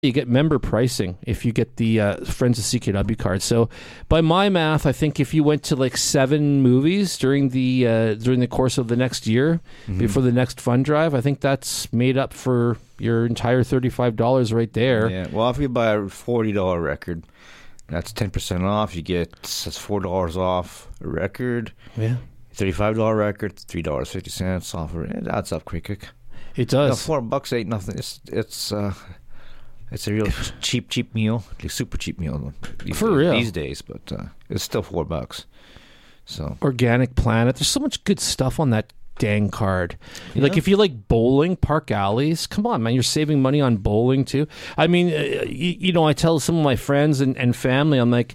you get member pricing if you get the Friends of CKW card. So by my math, I think if you went to like 7 movies during the course of the next year, before the next fund drive, I think that's made up for your entire $35 right there. Yeah. Well, if you buy a $40 record, that's 10% off. You get that's $4 off a record. Yeah. $35 record, $3.50 off. It adds up quick. It does. $4 ain't nothing. It's a real cheap meal, like super cheap meal these days. But it's still $4. So Organic Planet. There's so much good stuff on that dang card. Yeah. Like if you like bowling, Park Alleys, come on, man, you're saving money on bowling too. I mean, I tell some of my friends and family, I'm like,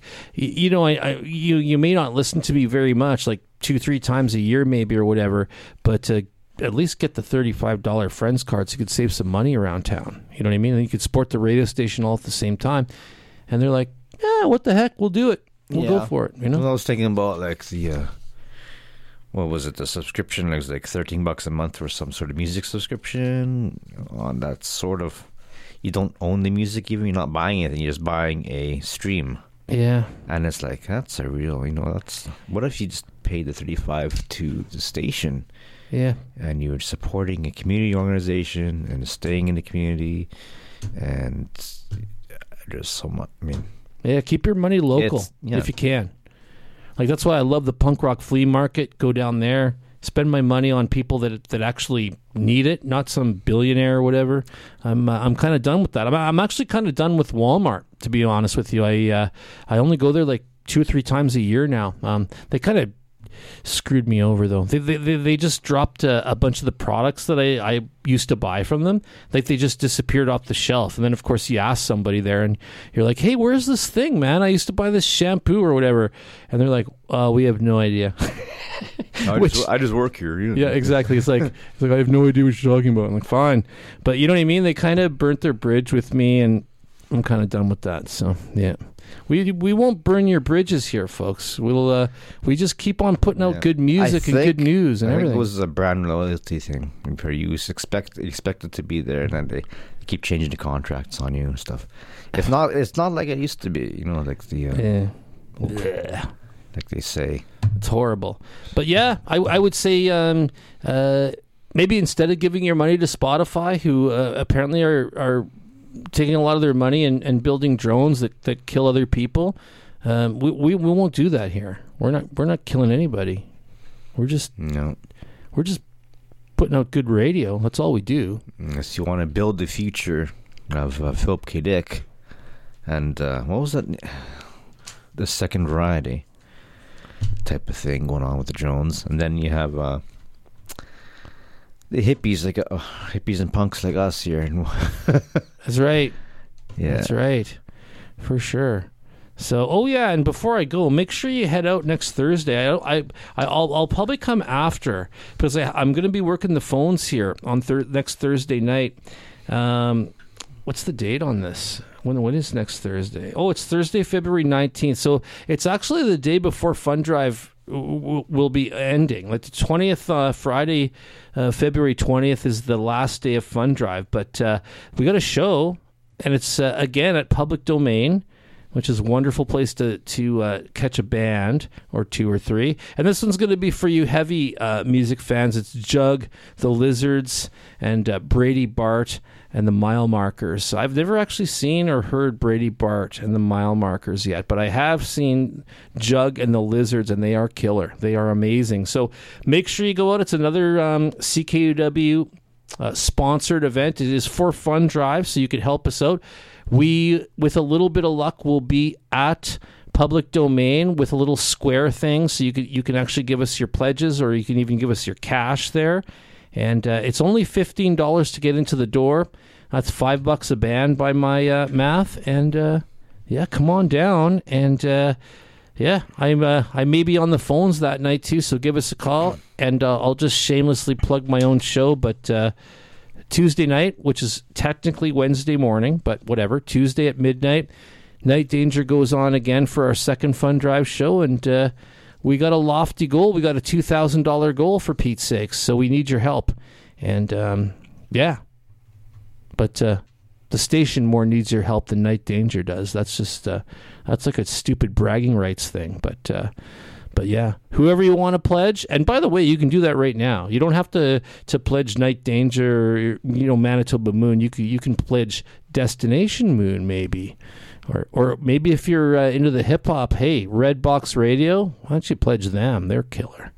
you may not listen to me very much, like 2-3 times a year maybe or whatever, but at least get the $35 Friends card so you could save some money around town. You know what I mean? And you could support the radio station all at the same time. And they're like, what the heck? We'll do it. We'll go for it. Well, I was thinking about like the what was it? The subscription? It was like $13 a month for some sort of music subscription. On that sort of, you don't own the music even. You're not buying it, and you're just buying a stream. Yeah. And it's like, that's a real, that's, what if you just paid the $35 to the station? Yeah. And you're supporting a community organization and staying in the community, and there's so much, yeah, keep your money local if you can. Like, that's why I love the punk rock flea market. Go down there, spend my money on people that actually need it, not some billionaire or whatever. I'm kind of done with that. I'm actually kind of done with Walmart, to be honest with you. I only go there like 2 or 3 times a year now. They kind of screwed me over though. They just dropped a bunch of the products that I used to buy from them. Like, they just disappeared off the shelf. And then of course you ask somebody there and you're like, hey, where's this thing, man? I used to buy this shampoo or whatever. And they're like, we have no idea. I just work here. Yeah, exactly. It's like I have no idea what you're talking about. I'm like, fine. But you know what I mean? They kind of burnt their bridge with me, and I'm kind of done with that. So yeah. We won't burn your bridges here, folks. We just keep on putting out good music and good news and everything. I think it was a brand loyalty thing. You expect it to be there, and then they keep changing the contracts on you and stuff. It's not like it used to be. Like the like they say. It's horrible. But yeah, I would say maybe instead of giving your money to Spotify, who apparently are taking a lot of their money and building drones that kill other people, we won't do that here. We're not killing anybody. We're just putting out good radio. That's all we do. Unless you want to build the future of Philip K. Dick and what was that? The second variety type of thing going on with the drones, and then you have the hippies, like hippies and punks like us here. That's right. Yeah, that's right, for sure. So, and before I go, make sure you head out next Thursday. I'll probably come after, because I'm going to be working the phones here on next Thursday night. What's the date on this? When is next Thursday? Oh, it's Thursday, February 19th. So it's actually the day before Fund Drive will be ending. Like the 20th, Friday, February 20th is the last day of Fund Drive. But we got a show, and it's again at Public Domain, which is a wonderful place to catch a band or 2 or 3. And this one's going to be for you heavy music fans. It's Jug, the Lizards, and Brady Bart and the Mile Markers. So I've never actually seen or heard Brady Bart and the Mile Markers yet, but I have seen Jug and the Lizards, and they are killer. They are amazing. So make sure you go out. It's another CKUW sponsored event. It is for Fund Drive, so you could help us out. We, with a little bit of luck, will be at Public Domain with a little square thing, so you can actually give us your pledges, or you can even give us your cash there. And it's only $15 to get into the door. That's $5 a band by my math. And come on down. And I may be on the phones that night too, so give us a call. And I'll just shamelessly plug my own show, but Tuesday night, which is technically Wednesday morning, but whatever, Tuesday at midnight, Night Danger goes on again for our second Fund Drive show, and we got a lofty goal. We got a $2,000 goal, for Pete's sakes, so we need your help. And, but the the station more needs your help than Night Danger does. That's just that's like a stupid bragging rights thing. But yeah, whoever you want to pledge, and by the way, you can do that right now. You don't have to pledge Night Danger, Manitoba Moon. You can pledge Destination Moon maybe, or maybe if you're into the hip hop, hey, Red Box Radio, why don't you pledge them? They're killer,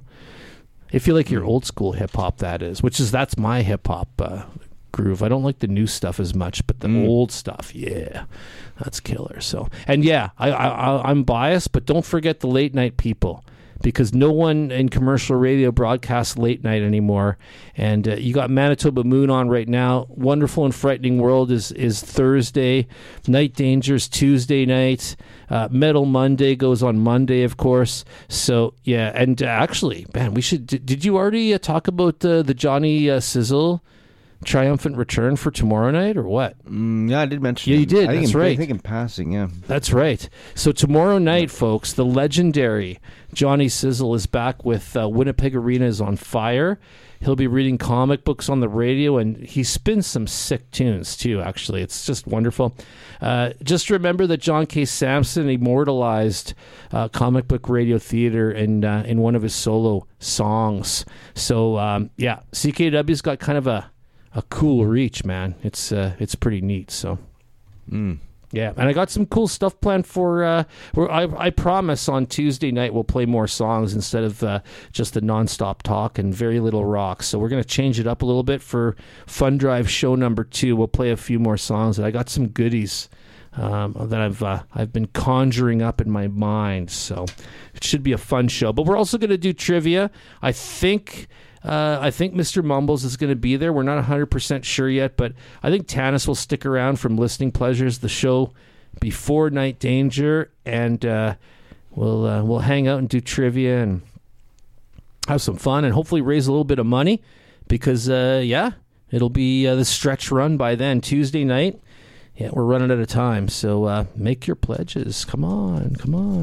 If you like your old school hip hop, that's my hip hop groove. I don't like the new stuff as much, but the old stuff, yeah, that's killer. So, and yeah, I'm biased, but don't forget the late night people, because no one in commercial radio broadcasts late night anymore. And you got Manitoba Moon on right now. Wonderful and Frightening World is Thursday. Night Danger's Tuesday night. Metal Monday goes on Monday, of course. So yeah, and actually, man, we should. Did you already talk about the Johnny Sizzle triumphant return for tomorrow night, or what? Yeah, I did mention. Yeah, you did. That's right. I think in passing, yeah. That's right. So tomorrow night, folks, the legendary Johnny Sizzle is back with Winnipeg Arena is on fire. He'll be reading comic books on the radio, and he spins some sick tunes, too, actually. It's just wonderful. Just remember that John K. Sampson immortalized comic book radio theater in one of his solo songs. So, yeah, CKW's got kind of a cool reach, man. It's pretty neat. So, yeah, and I got some cool stuff planned for. I promise on Tuesday night we'll play more songs instead of just the nonstop talk and very little rock. So we're gonna change it up a little bit for Fun Drive show number 2. We'll play a few more songs, and I got some goodies that I've been conjuring up in my mind. So it should be a fun show. But we're also gonna do trivia. I think Mr. Mumbles is going to be there. We're not 100% sure yet, but I think Tanis will stick around from Listening Pleasures, the show before Night Danger, and we'll hang out and do trivia and have some fun and hopefully raise a little bit of money because, it'll be the stretch run by then, Tuesday night. Yeah, we're running out of time, so make your pledges. Come on.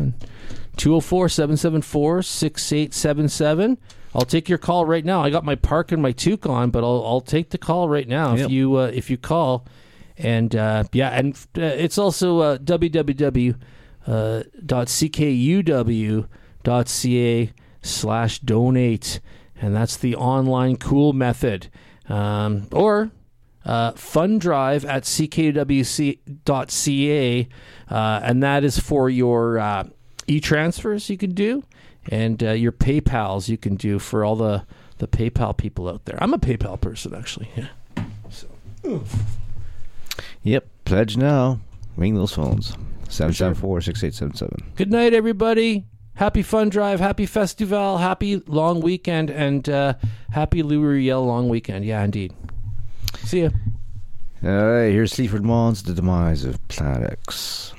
204-774-6877. I'll take your call right now. I got my park and my toque on, but I'll take the call right now if you call. And it's also www.ckuw.ca/donate, and that's the online cool method. Or Fund Drive at ckuwc.ca, and that is for your e-transfers you can do. And your PayPals you can do for all the PayPal people out there. I'm a PayPal person, actually. Yeah. So. Yep. Pledge now. Ring those phones. 774-6877. Good night, everybody. Happy Fun Drive. Happy Festival. Happy long weekend. And happy Louis Riel long weekend. Yeah, indeed. See ya. All right. Here's Sleaford Mods, The Demise of Planet X.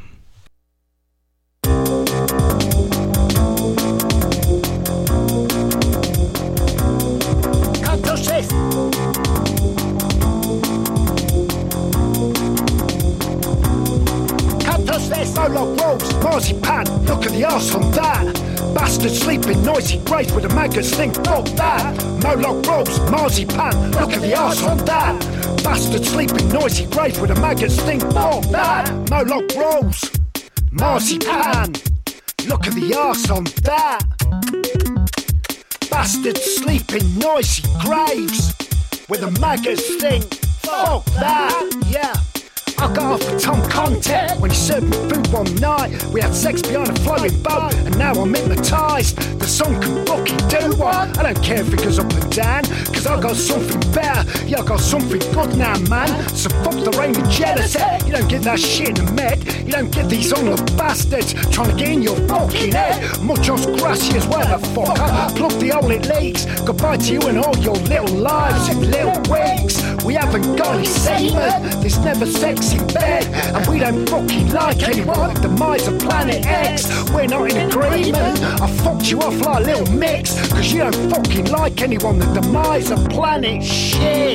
Molo rolls, marzipan, look at the arse on that. Bastard sleeping, noisy grave with the maggots think, fuck that. Molo rolls, marzipan, look at the arse on that. Bastard sleeping, noisy grave with the maggots think, fuck that. Molo rolls, marzipan, look at the arse on that. Bastard sleeping, noisy graves with the maggots think, fuck that, yeah. I got off with Tom Content when he served me food one night. We had sex behind a floating boat and now I'm hypnotised. The song can fucking do one. I don't care if it goes up and down, cause I got something better. Yeah, I got something good now, man. So fuck the rain of jealousy. You don't get that shit in the med. You don't get these honourable bastards trying to get in your fucking head. Muchos gracias, where the fuck I plug the hole it leaks. Goodbye to you and all your little lives in little weeks. We haven't got any semen. There's never sex in bed, and we don't fucking like anyone. The demise of Planet X, we're not in agreement. I fucked you off like Little Mix, cause you don't fucking like anyone. The demise of Planet Shit.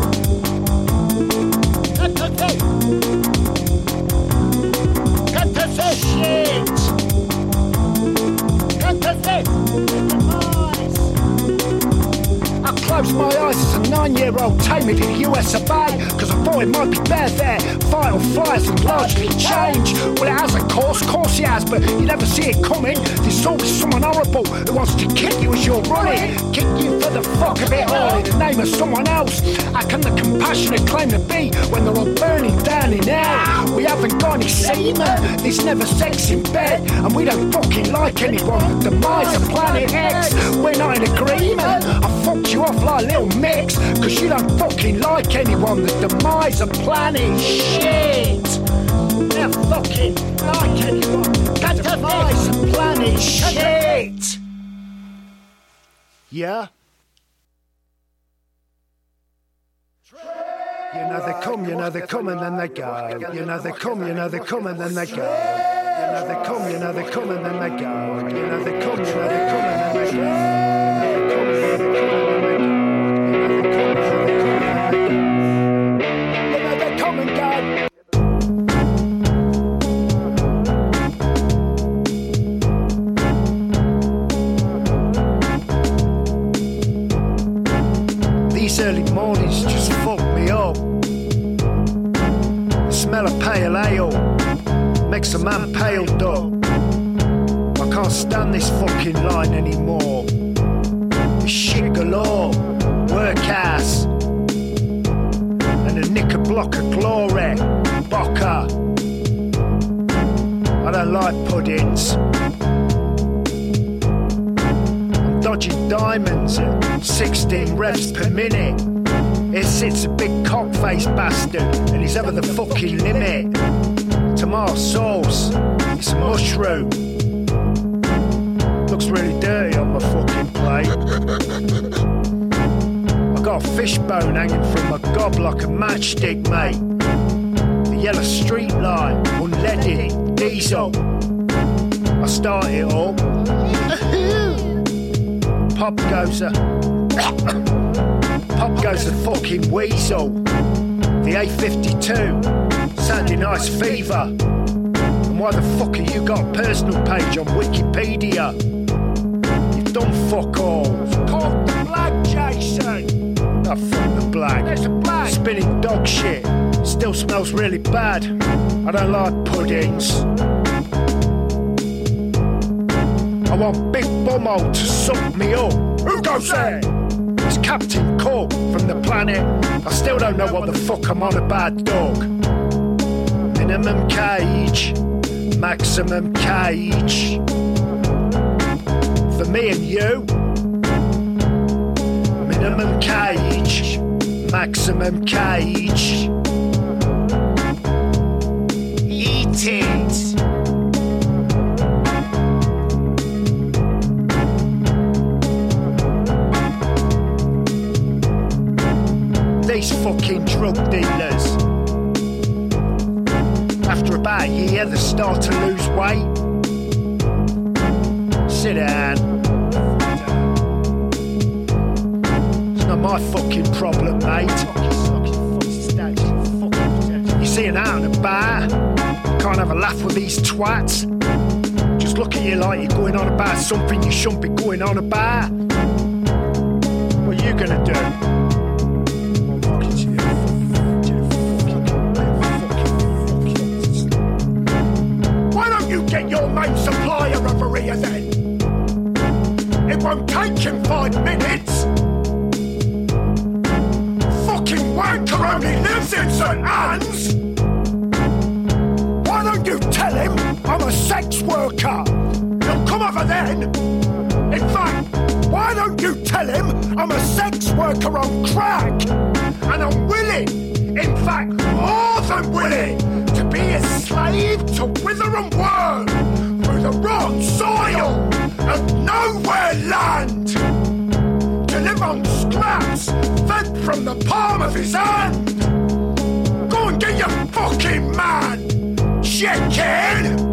Cut to shit. Cut to this. I closed my eyes as a 9-year-old, take me to the US of A, cause I I thought it might be better there. Fight or flies and largely change. Well, it has, of course it has, but you never see it coming. There's always someone horrible who wants to kick you as you're running. Kick you for the fuck of it all in the name of someone else. How can the compassionate claim to be when they're all burning down in hell? We haven't got any semen, there's never sex in bed, and we don't fucking like anyone. The demise of Planet X, we're not in agreement. I fucked you off like a little mix, cause you don't fucking like anyone. The demise of planet shit. They're fucking like anyone. The demise of planet shit. Yeah? You know they come, you know they come and then they go. You know they come, you know they come and then they go. You know they come, you know they come and then they go. You know they come, you know they come and then they go. You know they come and go. These early mornings just fuck me up. The smell of pale ale makes a man pale, dog. I can't stand this fucking line anymore. It's shit galore, work ass, and a knicker block of glory, bocker. I don't like puddings. I'm dodging diamonds at 16 revs per minute. Here sits a big cock-faced bastard, and he's ever the fucking limit. Tomato sauce, it's a mushroom. Looks really dirty on my fucking plate. I got a fishbone hanging from my gob like a matchstick, mate. The yellow street light, unleaded, diesel. I start it up. Pop goes the fucking weasel. The A52, Saturday Night's Fever. And why the fuck have you got a personal page on Wikipedia? You've done fuck all. Called the black, Jason. Oh, fuck the black. There's a black. Spinning dog shit. Still smells really bad. I don't like puddings. I want Big Bummo to suck me up. Who goes there? It's Captain Cook from the planet. I still don't know what the fuck I'm on about, dog. Minimum cage, maximum cage. For me and you. Minimum cage, maximum cage. Eat it. These fucking drug dealers. After about a year, they start to lose weight. Sit down. It's not my fucking problem, mate. You see an out and about, can't have a laugh with these twats. Just look at you like you're going on about something you shouldn't be going on about. What are you gonna do? Get your main supplier over here then. It won't take him 5 minutes. Fucking wanker only lives in St. Anne's. Why don't you tell him I'm a sex worker? He'll come over then. In fact, why don't you tell him I'm a sex worker on crack? And I'm willing, in fact more than willing, to be a slave to wither and worm through the rotten soil of nowhere land. To live on scraps fed from the palm of his hand. Go and get your fucking man, chicken!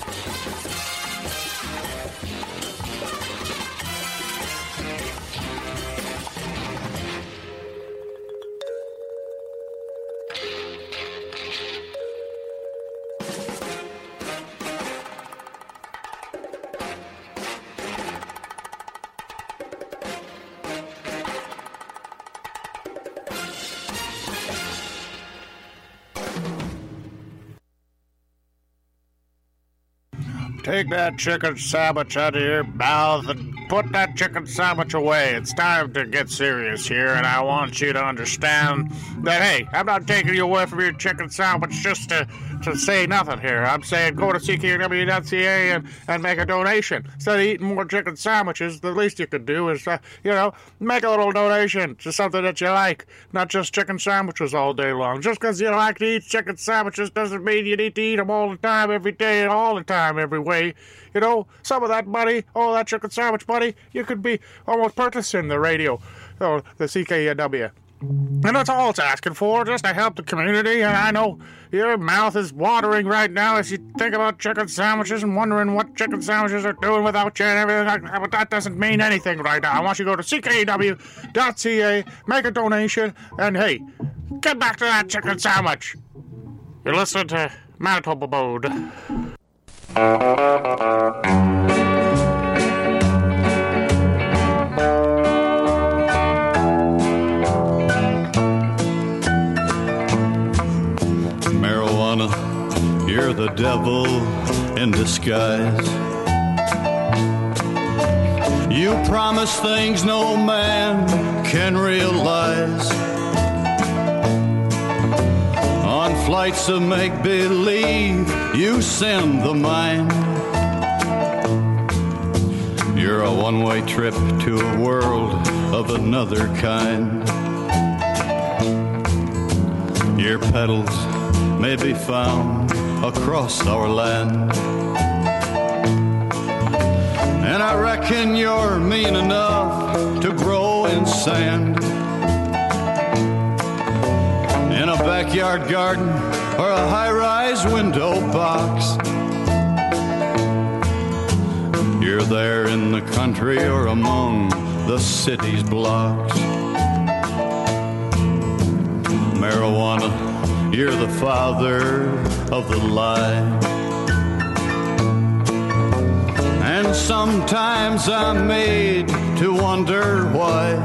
Take that chicken sandwich out of your mouth and put that chicken sandwich away. It's time to get serious here, and I want you to understand that, hey, I'm not taking you away from your chicken sandwich just to say nothing here. I'm saying go to ckw.ca and make a donation. Instead of eating more chicken sandwiches, the least you could do is, make a little donation to something that you like, not just chicken sandwiches all day long. Just because you like to eat chicken sandwiches doesn't mean you need to eat them all the time, every day, and all the time, every way. Some of that money, all that chicken sandwich money, you could be almost purchasing the radio, the CKNW. And that's all it's asking for, just to help the community. And I know your mouth is watering right now as you think about chicken sandwiches and wondering what chicken sandwiches are doing without you and everything. But that doesn't mean anything right now. I want you to go to ckw.ca, make a donation, and hey, get back to that chicken sandwich. You're listening to Manitoba Mode. Marijuana, you're the devil in disguise. You promise things no man can realize. On flights of make-believe, you send the mind. You're a one-way trip to a world of another kind. Your petals may be found across our land. And I reckon you're mean enough to grow in sand. In a backyard garden or a high-rise window box. You're there in the country or among the city's blocks. Marijuana, you're the father of the lie. And sometimes I'm made to wonder why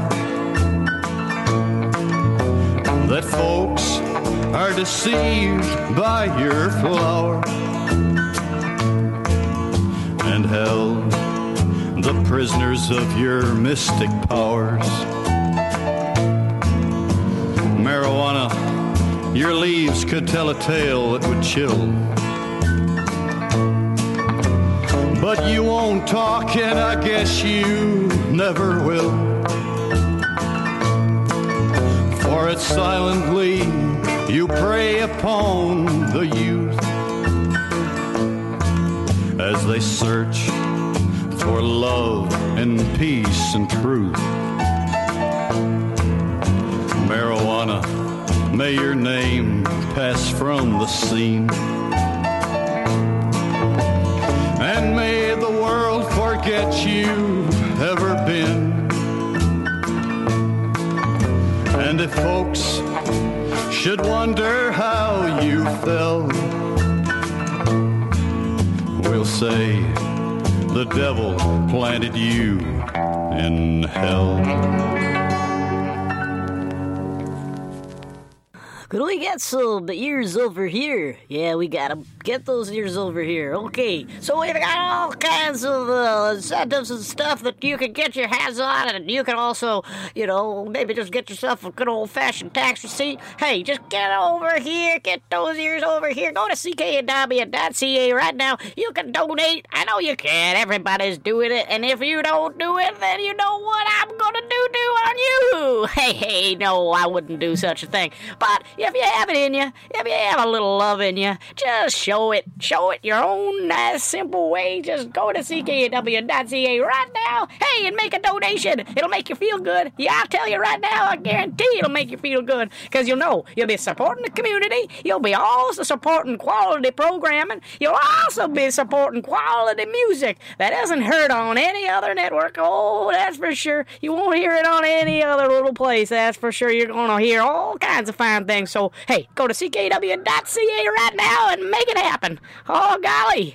that folks are deceived by your flower and held the prisoners of your mystic powers. Marijuana, your leaves could tell a tale that would chill. But you won't talk, and I guess you never will. For it's silently you prey upon the youth as they search for love and peace and truth. Marijuana, may your name pass from the scene. And may the world forget you've ever been. And if folks should wonder how you fell, we'll say the devil planted you in hell. Could we get some ears over here? Yeah, we gotta get those ears over here. Okay, so we've got all kinds of incentives and stuff that you can get your hands on, and you can also, maybe just get yourself a good old-fashioned tax receipt. Hey, just get over here, get those ears over here. Go to cknw.ca right now. You can donate. I know you can. Everybody's doing it, and if you don't do it, then you know what I'm gonna do on you. Hey, no, I wouldn't do such a thing. But if you have it in you, if you have a little love in you, just show it your own nice, simple way. Just go to ckw.ca right now. Hey, and make a donation. It'll make you feel good. Yeah, I'll tell you right now, I guarantee it'll make you feel good. Because you'll be supporting the community. You'll be also supporting quality programming. You'll also be supporting quality music that isn't heard on any other network. Oh, that's for sure. You won't hear it on any other little place. That's for sure. You're going to hear all kinds of fine things. So, hey, go to ckw.ca right now and make it happen. Oh, golly.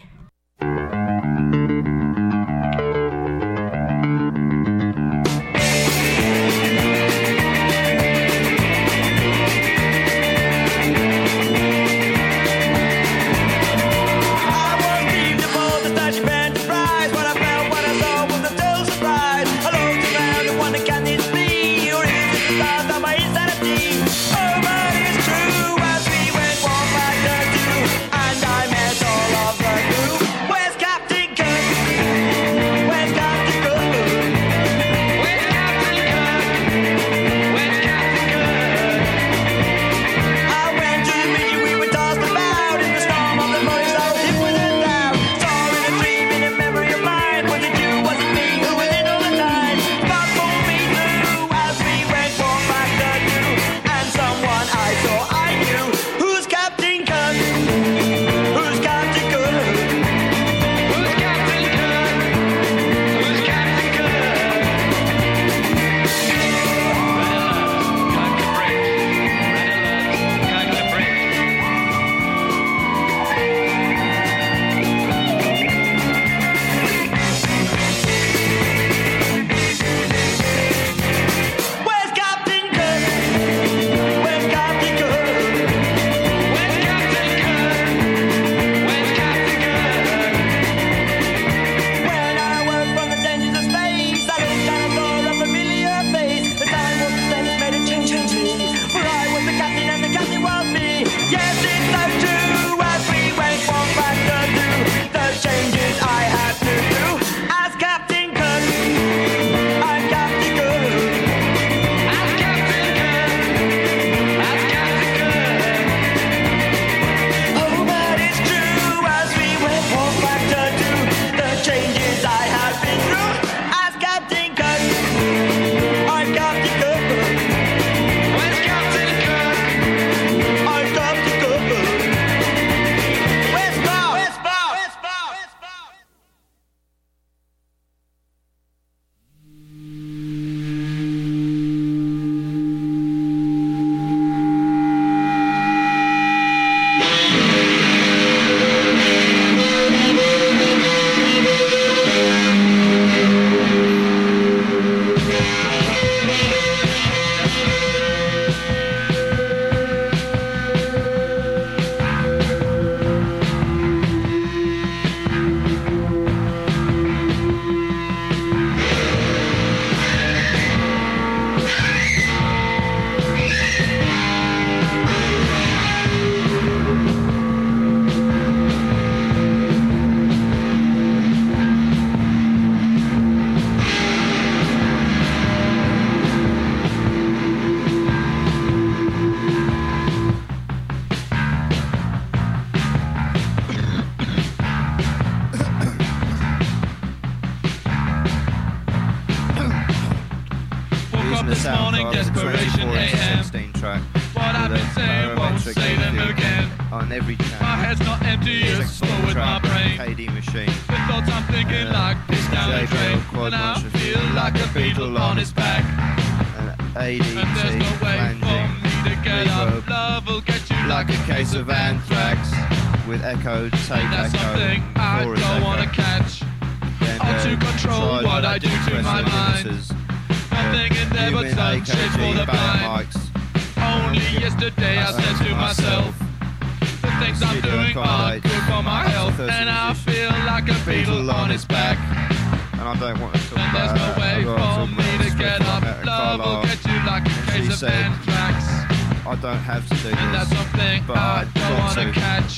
this morning, Desperation AM. Track What I've been saying, won't say them again. On every channel. My head's not empty, it's full with my brain. KD machine. The thoughts I'm thinking like this down the drain. And I feel like a beetle on its back. ADT, and there's no way for me to get up. Love will get you like a case of anthrax. With echo, take and that's echo. Something I don't want to catch. Or to control what I do to my mind. Nothing in there but sunshade for the blind. Only yesterday I said to myself, the things I'm doing aren't good for my health. And I feel like a beetle on its back. And I don't want to talk and there's no way for me to get up. Love will get you like a case of anthrax. I don't have to do this. And that's something I don't want to catch.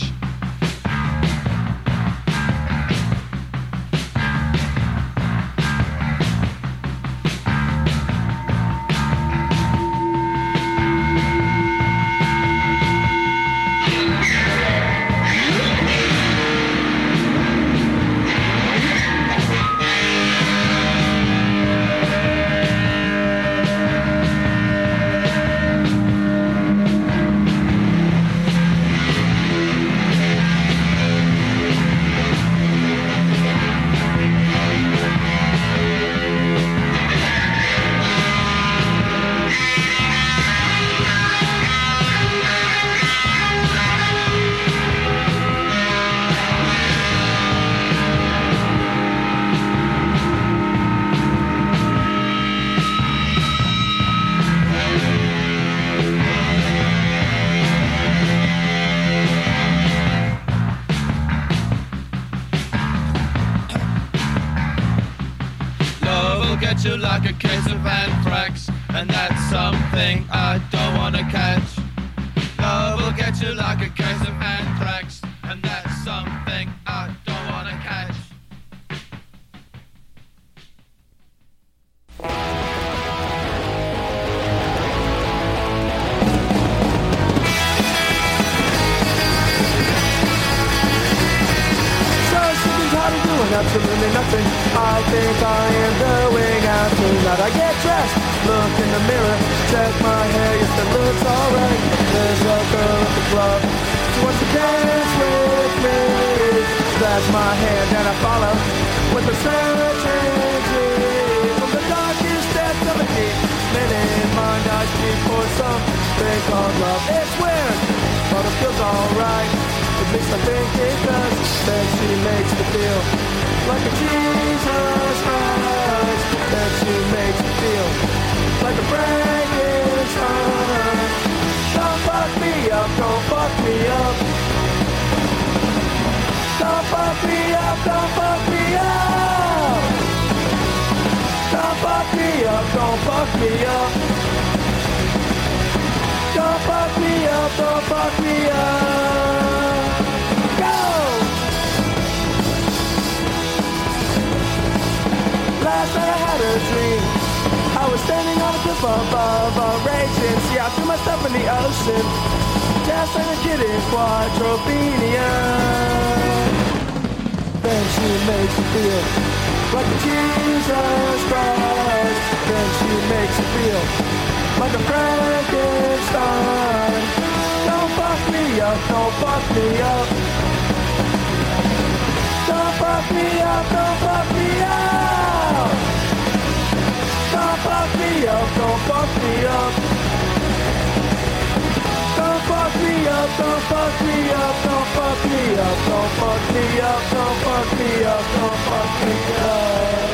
get you like a case of anthrax, and that's something I don't wanna catch. Love will get you like a case of anthrax, and that's something I don't wanna catch. Doing absolutely nothing. I think I am going out tonight. I get dressed, look in the mirror, check my hair, yes it looks alright. There's a girl at the club, she wants to dance with me. Grabs my hand and I follow with a searching dream. From the darkest depths of a deep minute mind, I speak for something called love. It's weird, but it feels alright. At least I think it does. Then she makes me feel like a Jesus Christ. Then she makes me feel like a Frankenstein. Don't fuck me up, don't fuck me up. Don't fuck me up, don't fuck me up. Don't fuck me up, don't fuck me up. Don't fuck me up, don't fuck me up. Go! Last night I had a dream. I was standing on a cliff above a raging sea. I threw my stuff in the ocean, just like a kid in Quadrophenia. Then she makes me feel like a Jesus Christ. Then she makes me feel like a Frankenstein. Don't fuck me up, don't fuck me up. Don't fuck me up, don't fuck me up. Don't fuck me up, don't fuck me up. Don't fuck me up, don't fuck me up, don't fuck me up, don't fuck me up, don't fuck me up, don't fuck me up.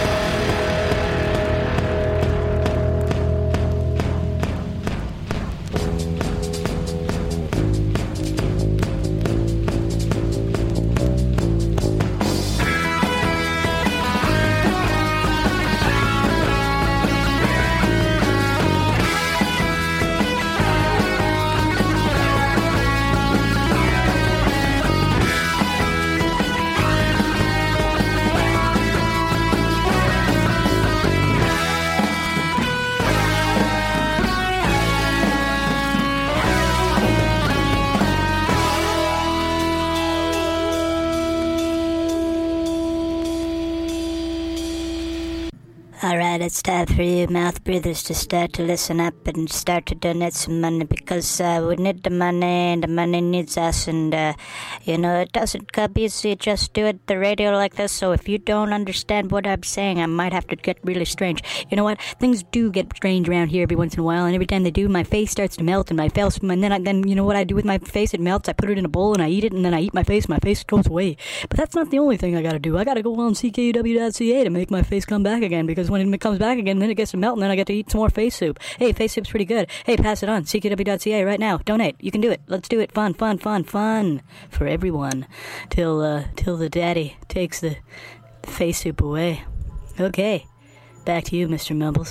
Alright, it's time for you mouth breathers to start to listen up and start to donate some money, because we need the money and the money needs us, and it doesn't come easy just doing the radio like this. So if you don't understand what I'm saying, I might have to get really strange. You know what? Things do get strange around here every once in a while, and every time they do, my face starts to melt, and my face, and then you know what I do with my face? It melts. I put it in a bowl and I eat it, and then I eat my face. My face goes away. But that's not the only thing I gotta do. I gotta go on CKUW.ca to make my face come back again, because when it comes back again, then it gets to melt, and then I get to eat some more face soup. Hey, face soup's pretty good. Hey, pass it on. CKW.ca right now. Donate. You can do it. Let's do it. Fun for everyone. Till the daddy takes the face soup away. Okay. Back to you, Mr. Mumbles.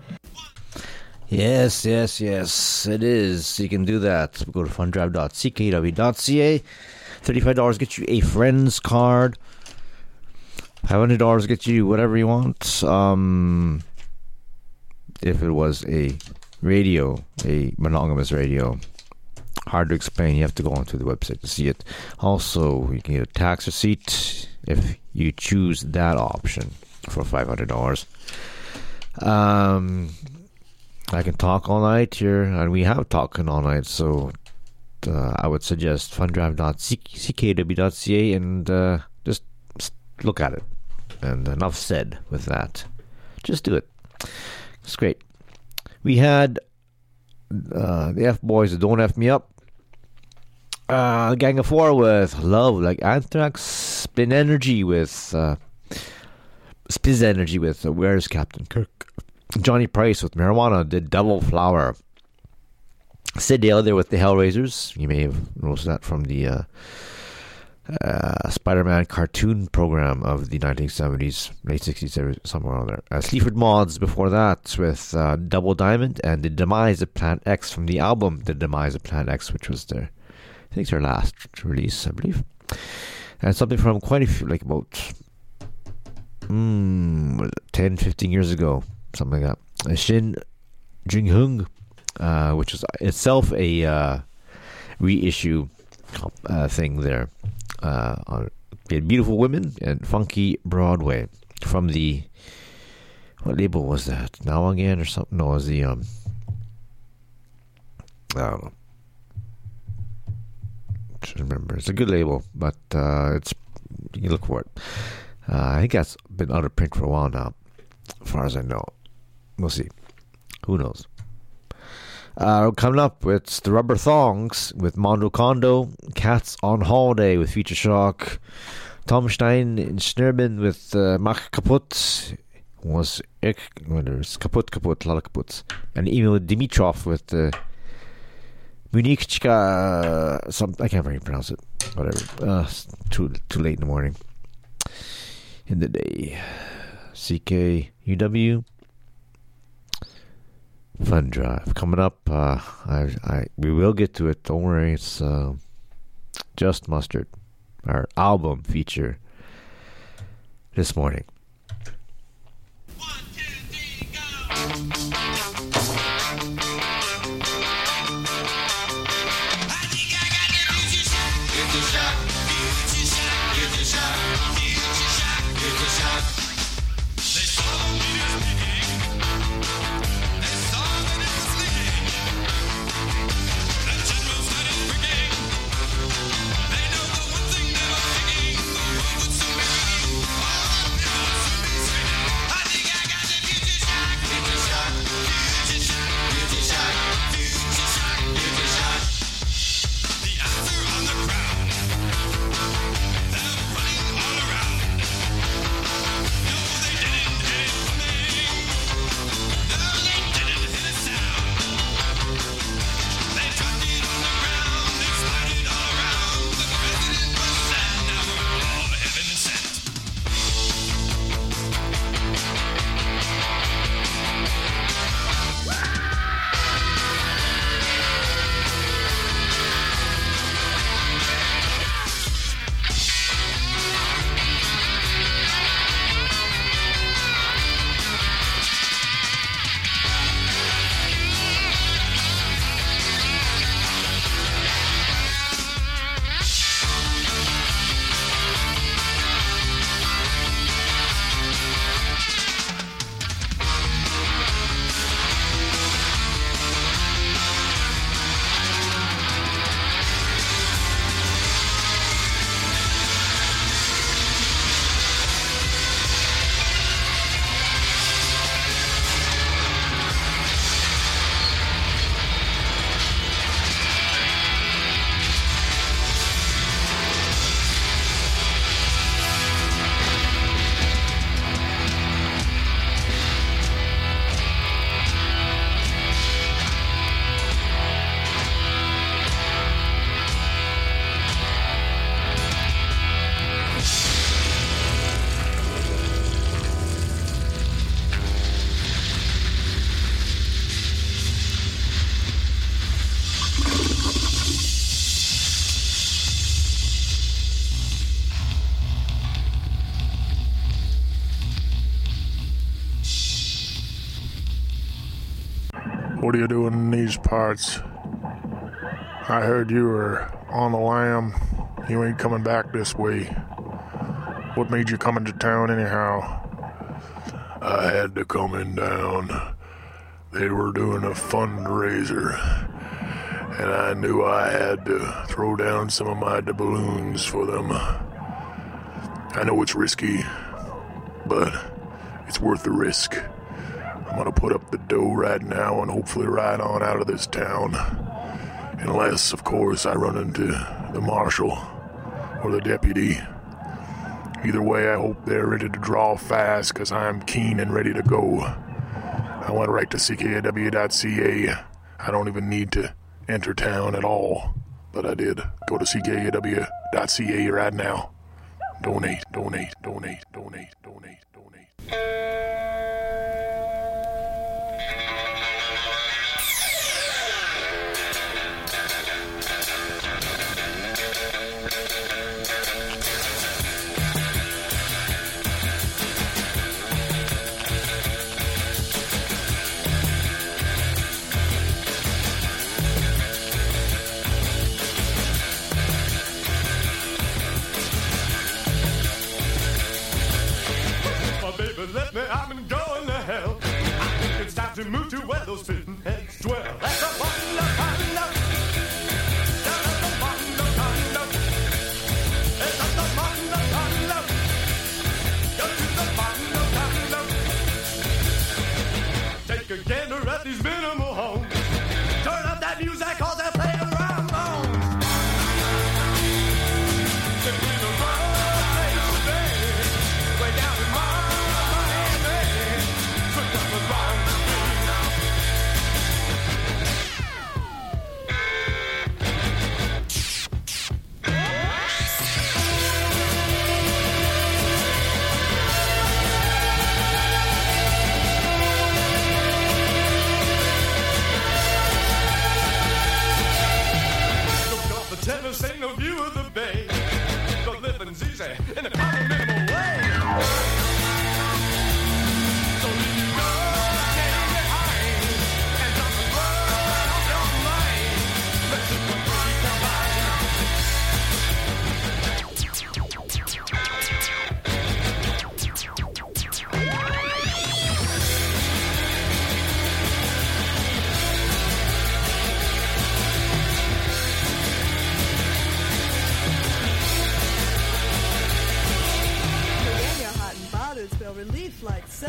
Yes, it is. You can do that. Go to fundrive.ckw.ca. $35 gets you a friend's card. $500 gets you whatever you want. If it was a radio, a monogamous radio, hard to explain. You have to go onto the website to see it. Also, you can get a tax receipt if you choose that option for $500. I can talk all night here, and we have talking all night, so I would suggest fundrive.ckw.ca and just look at it. And enough said with that. Just do it. It's great. We had the F-Boys, Don't F Me Up. Gang of Four with Love Like Anthrax. Spiz Energy with Where's Captain Kirk. Johnny Price with Marijuana did Double Flower. Sid Dale there with the Hellraisers. You may have noticed that from the Spider-Man cartoon program of the 1970s, late 60s, somewhere around there. Sleaford Mods before that with Double Diamond and The Demise of Plant X from the album The Demise of Plant X, which was their last release, I believe. And something from quite a few, like about 10, 15 years ago, something like that. Shin Jung-hung, which is itself a reissue thing there. On Beautiful Women and Funky Broadway from the, what label was that? Now Again or something? No, it was the I don't know. Should remember. It's a good label, but it's, you look for it. I think that's been out of print for a while now, as far as I know. We'll see. Who knows? Coming up, it's the Rubber Thongs with Mondo Kondo, Cats on Holiday with Future Shock, Tom Stein and Schneerman with Mach Kaputt, was Kaputt, a lot of Kaputts, and Emil Dimitrov with Munichka, I can't really pronounce it, whatever, too late in the morning, in the day. CKUW. Fun Drive coming up. We will get to it. Don't worry. It's Just Mustard, our album feature this morning. 1, 2, 3, go! What are you doing in these parts? I heard you were on the lam. You ain't coming back this way. What made you come into town anyhow? I had to come in down. They were doing a fundraiser, and I knew I had to throw down some of my doubloons for them. I know it's risky, but it's worth the risk. I'm gonna put up the dough right now and hopefully ride on out of this town. Unless, of course, I run into the marshal or the deputy. Either way, I hope they're ready to draw fast, because I'm keen and ready to go. I went right to CKAW.ca. I don't even need to enter town at all. but I did. Go to ckaw.ca right now. Donate, donate, donate, donate, donate, donate. Let me, I'm going to hell. I think it's time to move to where those fitting heads dwell. That's a wonder, wonder. That's a wonder, wonder. It's a wonder, wonder. Go to the wonder, wonder. Take a gander at these minimal homes. Turn up that music 'cause they're playing around home. They're playing around today. Way down in my Tennis ain't no view of the bay. The living's easy in a kind of minimal way. So you go get behind and drop the world off your mind. Let's just one way spell relief like so.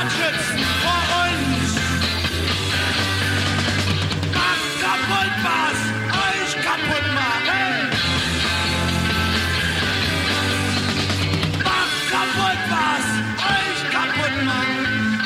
Arschritz vor uns. Macht kaputt, was euch kaputt macht. Hey! Macht kaputt, was euch kaputt macht.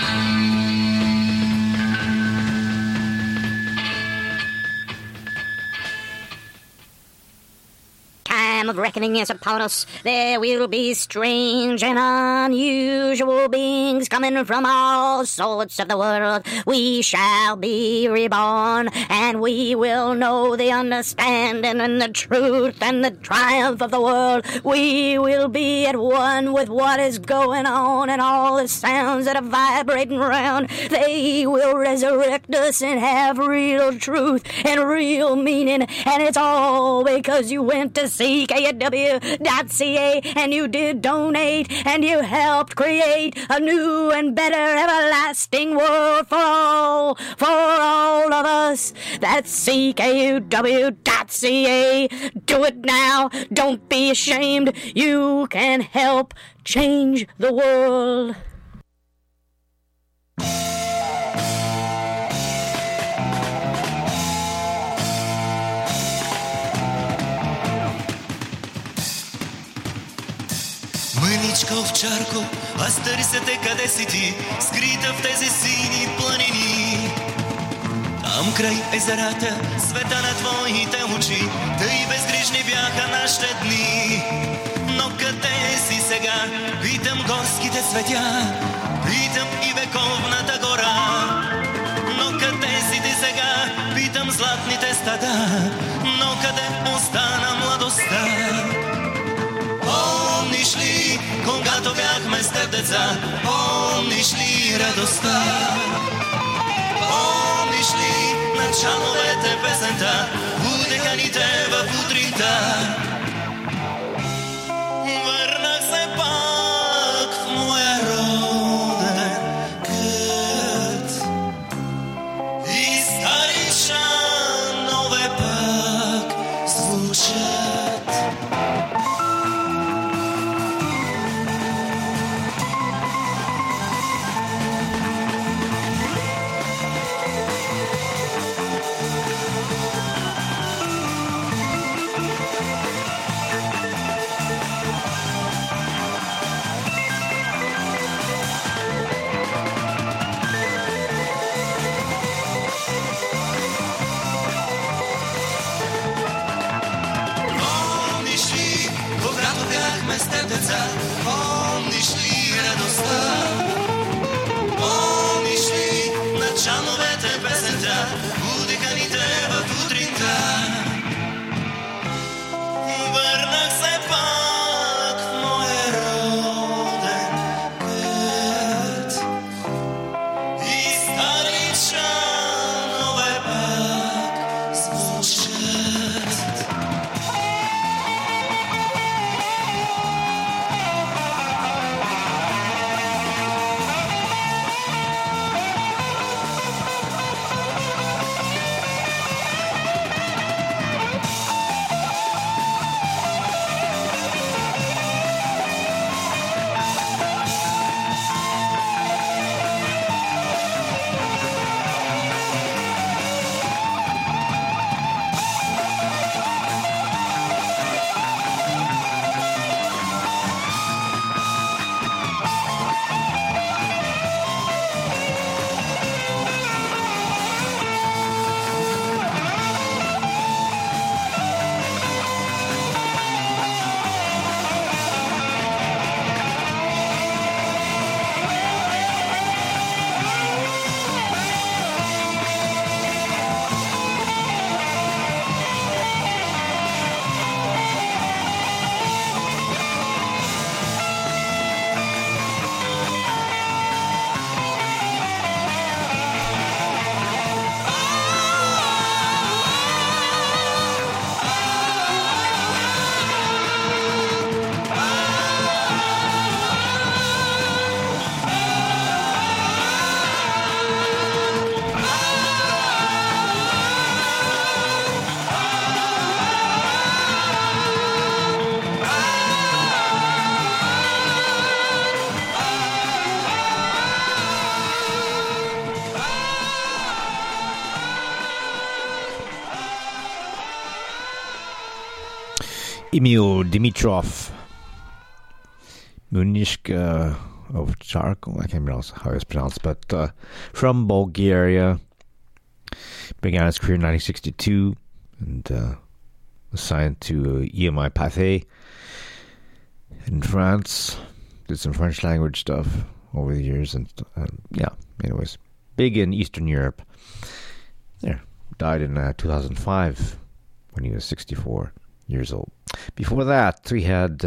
Time of reckoning is upon us. There will be strange and unusual beings coming from all sorts of the world. We shall be reborn, and we will know the understanding and the truth and the triumph of the world. We will be at one with what is going on and all the sounds that are vibrating around. They will resurrect us and have real truth and real meaning, and it's all because you went to CKUW.ca and you did donate and you helped create a new and better everlasting world for all of us. That's CKUW.ca. Do it now. Don't be ashamed. You can help change the world. Мъничка овчарко, аз търся те къде си ти, скрита в тези сини планини. Там край езерата, света на твоите очи, тъй безгрижни бяха нашите дни. Но къде си сега? Питам горските цветя, питам и вековната гора. Но къде си ти сега? Питам златните стада, но къде остана младостта? Помниш ли, когато бяхме с теб деца? Помниш ли радостта? Помниш ли началовете песента? Будеха ни те в утринта. Върнах се пак в моя роден кът и стари шанове пак звучат. Emil Dimitrov, Munishka Ovcharko, I can't remember how it's pronounced, but from Bulgaria. Began his career in 1962 and was signed to EMI Pathé in France. Did some French language stuff over the years, and anyways, big in Eastern Europe. There, died in 2005 when he was 64 years old. Before that, we had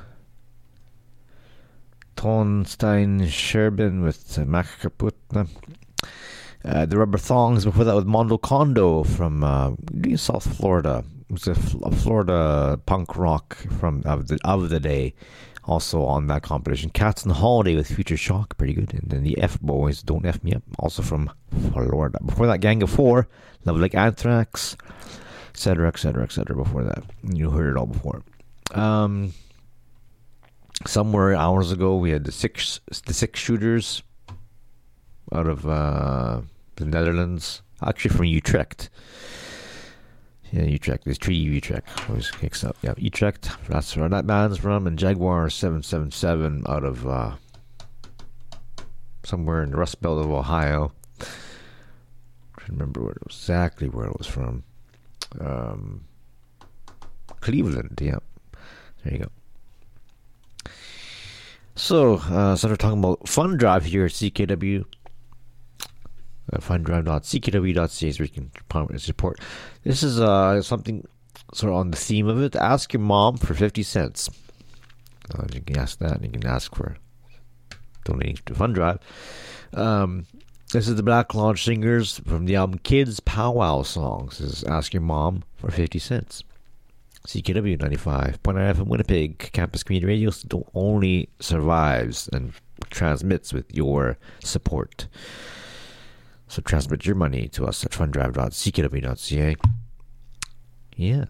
Tonstein Sherbin with Mac Kaputna. The Rubber Thongs before that with Mondo Kondo from South Florida. It was a Florida punk rock from of the day. Also on that competition, Cats and Holiday with Future Shock, pretty good. And then the F Boys, Don't F Me Up, also from Florida. Before that, Gang of Four, Love Like Anthrax, etc., etc., etc. Before that, you heard it all before. Somewhere hours ago, we had the six shooters out of the Netherlands, actually from Utrecht. Yeah, Utrecht. There's Treaty Utrecht. Always kicks up. Yeah, Utrecht. That's where that band's from. And Jaguar 777 out of somewhere in the Rust Belt of Ohio. I can't remember exactly where it was from. Cleveland. Yeah, there you go. So we're talking about Fund Drive here at CKW. Funddrive.ckw.ca is where you can support. This is something sort of on the theme of it. Ask your mom for 50 cents. You can ask that, and you can ask for donating to Fund Drive. This is the Black Lodge Singers from the album Kids Powwow Songs. This is Ask Your Mom for 50 cents. CKW 95.9 FM Winnipeg Campus Community Radio only survives and transmits with your support. So transmit your money to us at funddrive.ckw.ca. Yeah.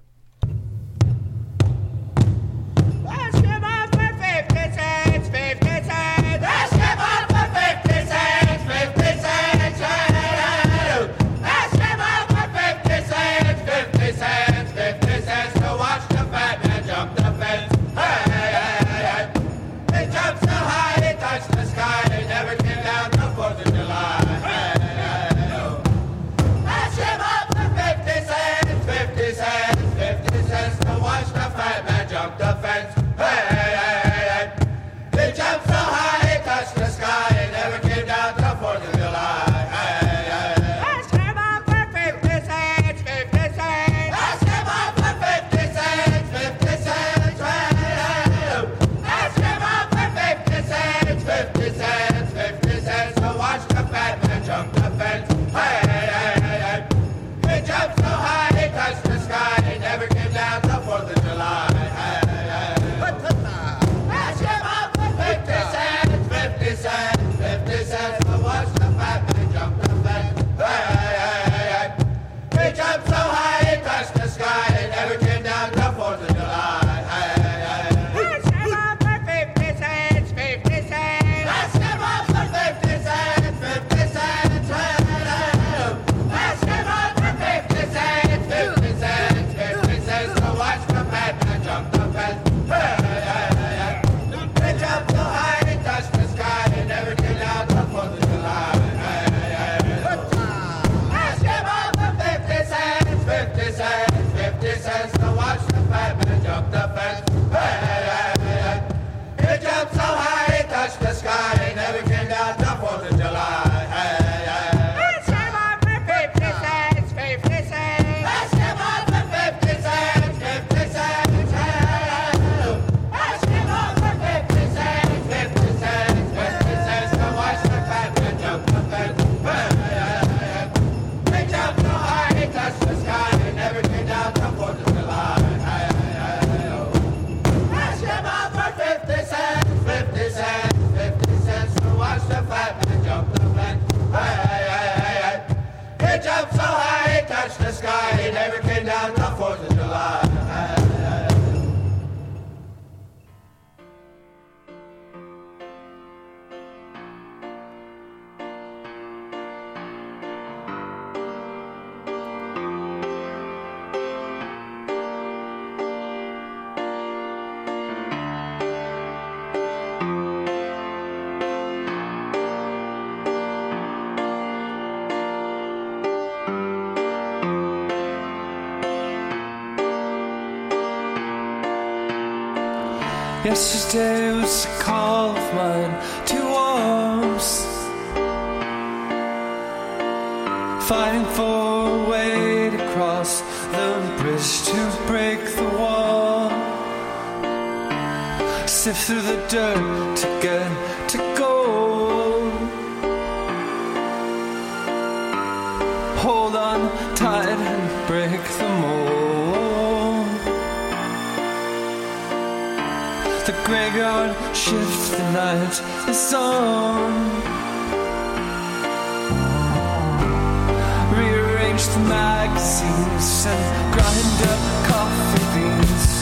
Yesterday was a call of mine to arms, fighting for a way to cross the bridge to break the wall, sift through the dirt to get to gold. Hold on tight and break the mold. The graveyard shifts, the night is on. Rearrange the magazines and grind up coffee beans.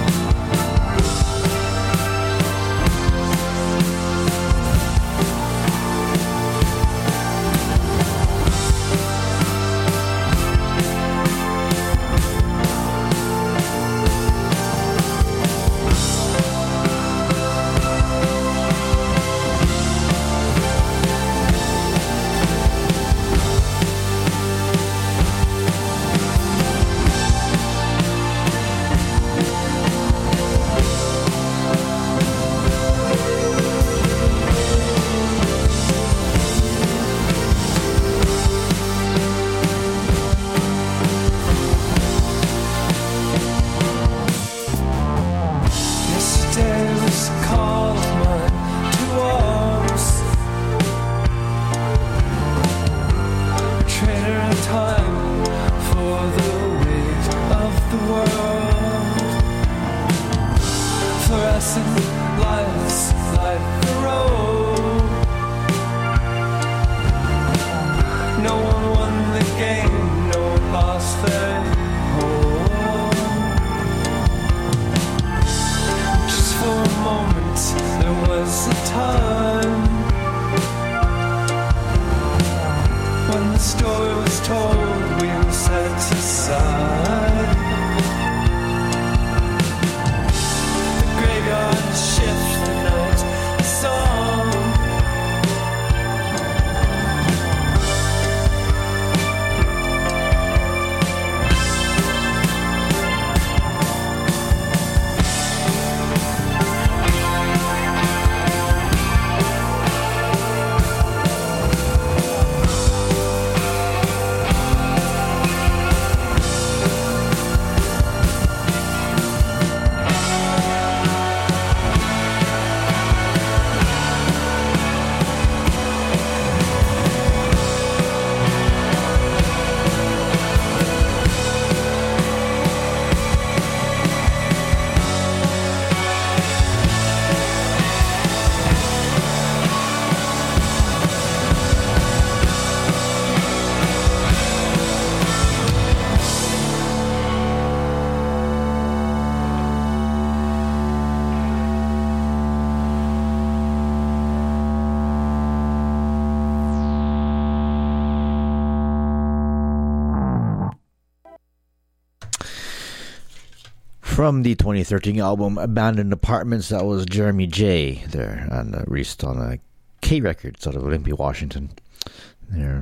From the 2013 album Abandoned Apartments, that was Jeremy J there, and released on K Records out of Olympia, Washington. There.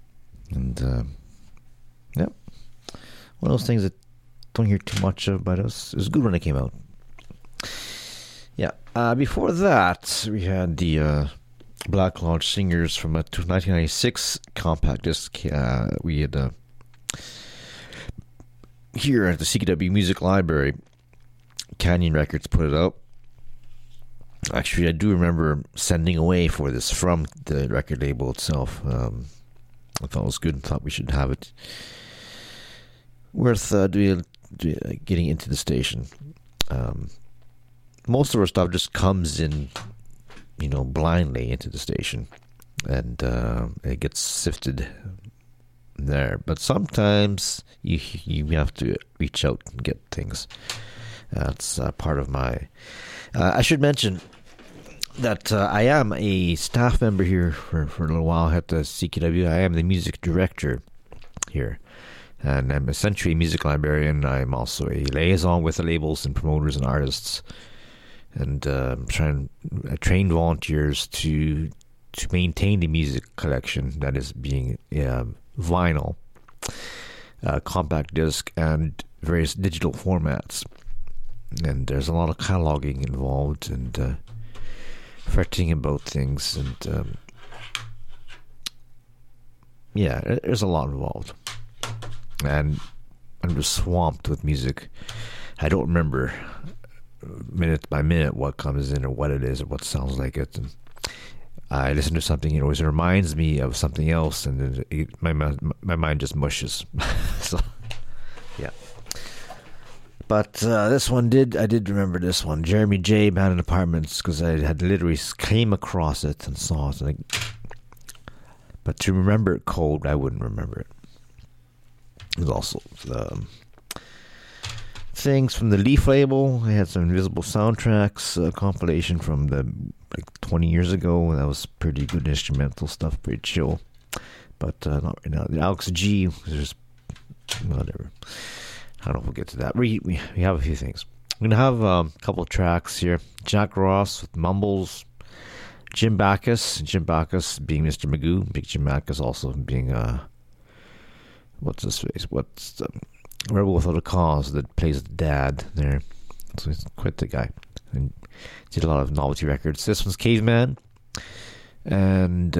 And, yep. One of those things that don't hear too much about us. It was good when it came out. Yeah. Before that, we had the Black Lodge Singers from a 1996 compact disc. We had... here at the CKW Music Library, Canyon Records put it out. Actually, I do remember sending away for this from the record label itself. I thought it was good and thought we should have it. Worth getting into the station. Most of our stuff just comes in, blindly into the station. And it gets sifted there, but sometimes you have to reach out and get things. That's part of my I should mention that I am a staff member here for a little while at the CKW. I am the music director here, and I'm essentially a music librarian. I'm also a liaison with the labels and promoters and artists, and train volunteers to maintain the music collection that is being vinyl, compact disc, and various digital formats. and there's a lot of cataloging involved and fretting about things, and yeah, there's a lot involved, and I'm just swamped with music. I don't remember minute by minute what comes in or what it is or what sounds like it, and I listen to something, it always reminds me of something else, and then my mind just mushes. So, yeah. But this one I did remember this one, Jeremy J. Abandoned Apartments, because I had literally came across it and saw it. But to remember it cold, I wouldn't remember it. There's also things from the Leaf label. I had some Invisible Soundtracks compilation from 20 years ago, and that was pretty good instrumental stuff, pretty chill. But not right now. The Alex G was just whatever. I don't know if we'll get to that. We have a few things. We're gonna have a couple of tracks here. Jack Ross with Mumbles. Jim Backus being Mr. Magoo. Big Jim Backus also being what's his face? What's the Rebel Without a Cause that plays the dad there. So he's quite the guy. And did a lot of novelty records. This one's Caveman. And